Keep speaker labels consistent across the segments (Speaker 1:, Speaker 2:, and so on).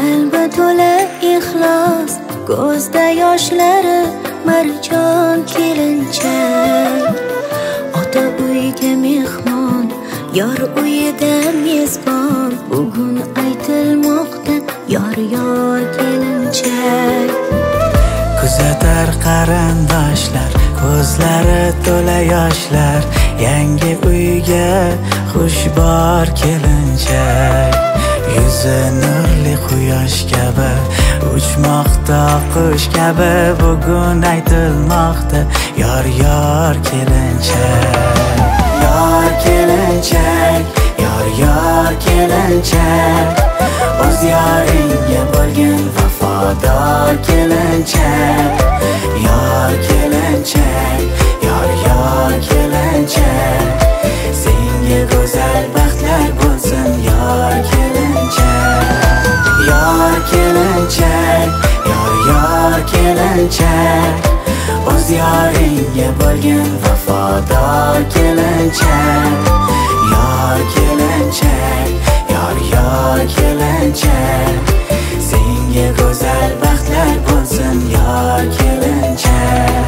Speaker 1: qalbi to'la ixlos, ko'zda yoshlari marjon kelinchak. Ota uyga mehmon, yor uyida mezbon, bugun aytilmoqda yor kelinchak.
Speaker 2: Kuzatar qarindoshlar, ko'zlari to'la yoshlar, yangi uyga xushbor kelinchak. Yuzi nurli quyosh kabi, uchmoqda qush kabi, bugun aytilmoqda yor kelinchak. Yor kelinchak, yor kelinchak, o'z yoringga bo'lgin vafodor kelinchak. Yor kelinchak, yor kelinchak, senga go'zal baxtlar bo'lsin yor kelinchak. Yor kelinchak, yor kelinchak, o'z yoringga bo'lgin vafodor kelinchak. Yor kelinchak, yor kelinchak, senga go'zal baxtlar bo'lsin yor kelinchak.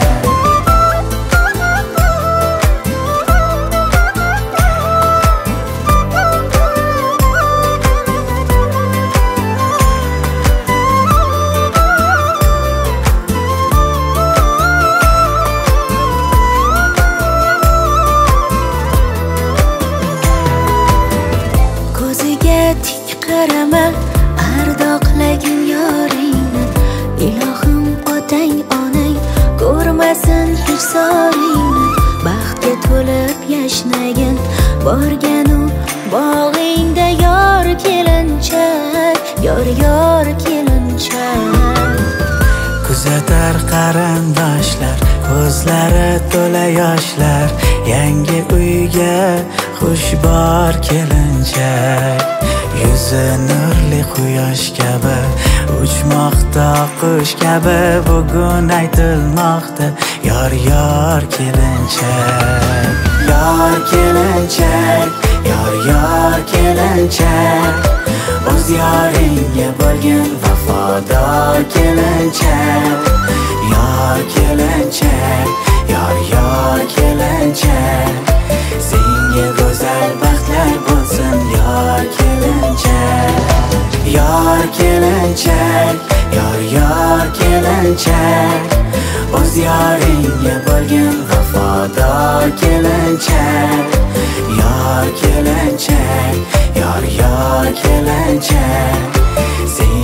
Speaker 1: Tik qarama, ardoqlagin yoringni, ilohim otang onang ko'rmasin hech soringni. Baxtga to'lib yashnagin, borganu bog'ingda yor kelinchak, yor kelinchak.
Speaker 2: Kuzatar qarindoshlar, ko'zlari to'la yoshlar, yangi uyga xushbor kelinchak. Yuzi nurli quyosh kabi, uchmoqda qush kabi, bugun aytilmoqda yor kelinchak. Yor kelinchak, yor kelinchak, o'z yoringga bo'lgin vafodor kelinchak. Yor kelinchak, yor kelinchak, senga go'zal baxtlar bo'lsin yor kelinchak. Yor kelinchak, yor kelinchak, o'z yoringga bo'lgin vafodor kelinchak. Yor kelinchak, yor kelinchak,